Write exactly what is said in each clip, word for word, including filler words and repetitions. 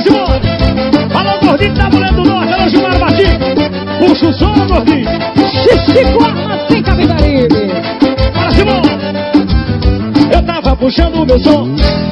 Simone. Alô, gordinho da Mulher do Norte, alô, Gilmar Martins. Puxa o som, gordinho. Chico Arma sem Capitaribe. Para Simone. Eu tava puxando o meu som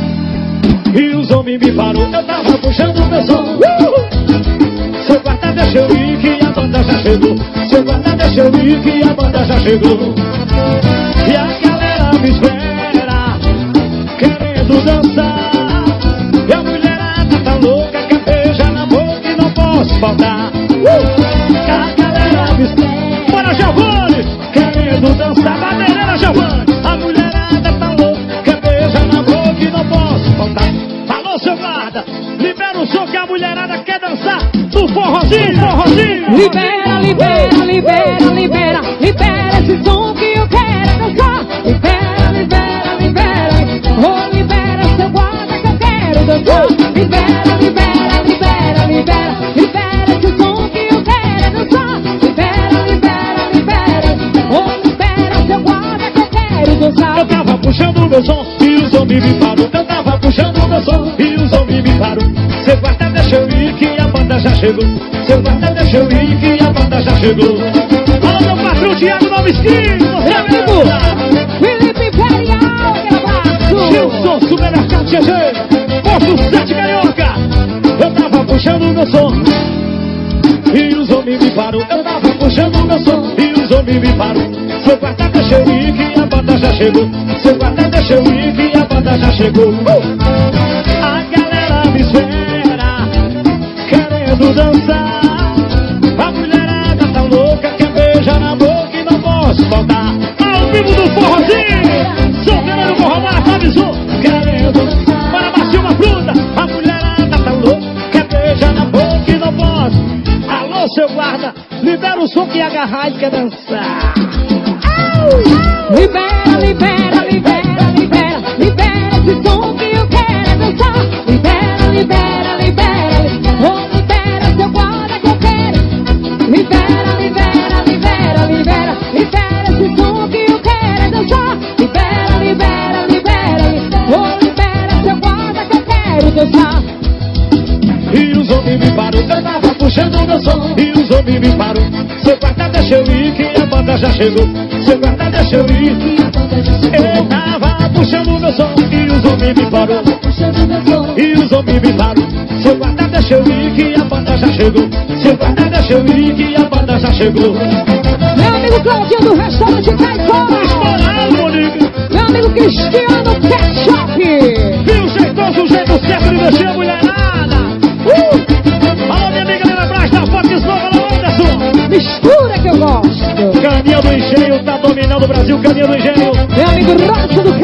e os homens me parou. Eu tava puxando o meu som. Uh! Seu guarda deixa eu ir que a banda já chegou. Seu guarda deixa eu ir que a banda já chegou. E a galera me espera, querendo dançar. E a mulherada tá louca, quer beijar na boca e não posso faltar. Uh! A galera me espera. Bora, Giovanni! Querendo dançar, madeireira, Giovanni! A mulherada tá louca, quer beijar na boca e não posso faltar. Alô, seu guarda! Libera o som que a mulherada quer dançar do forrozinho, forrozinho! Libera, libera, libera, libera, libera esse som que eu quero dançar. Libera, libera, libera, oh, libera seu guarda que eu quero dançar. Libera, libera, libera, libera, libera esse som que eu quero dançar. Libera, libera, libera, oh, libera seu guarda que eu quero dançar. Eu tava puxando o meu som e os homens me parou. Eu tava puxando o meu som e os homens me parou. Seu guarda deixa eu ir que a banda já chegou. Seu guarda deixa eu ir que a banda já chegou. Alô, meu patrão Thiago Novisquinho, você amigo mesmo. Felipe Imperial, aquele abraço. Gilson, Supermercado G G, Posto sete Carioca. Eu tava puxando o meu som e os homens me parou. Eu tava puxando o meu som e os homens me parou. Seu guarda deixa eu ir que a banda já chegou. Seu guarda deixa eu ir que a banda já chegou. Uh! A galera me espera, querendo dançar. A mulherada tá louca, quer beijar na boca e não posso faltar. Ao vivo do forrozinho, solteira do forró mata, avisou. Querendo para baixar uma fruta. A mulherada tá louca, quer beijar na boca e não posso. Alô, seu guarda, libera o som que a garraia quer dançar. Libera, libera, libera, libera, libera esse som que eu quero dançar. Libera, libera, libera, oh, libera seu guarda que eu quero. Libera, libera, libera, libera, libera esse som que eu quero dançar. Libera, libera, libera, oh, libera seu guarda que eu quero dançar. E os homens me parou, eu tava puxando o meu som e os homens me parou. Seu guarda deixa eu ir que a banda já chegou. Seu guarda deixa eu ir que a banda já chegou. Eu tava puxando o meu som e os homens me parou. E os homens me parou. Seu guarda deixa eu ir que a banda já chegou. Seu guarda deixa eu ir que a banda já chegou. Meu amigo Claudinho do restaurante Caicó. Estourado, Monique. Meu amigo Cristiano Pet Shop. Viu, jeitoso, o jeito certo de mexer a mulherada. Uh! Alô, minha amiga Lena Brás da Fox Nova, alô, Anderson. Mistura que eu gosto. Caninha do Engenho tá dominando o Brasil, Caninha do Engenho. Meu amigo Rocha do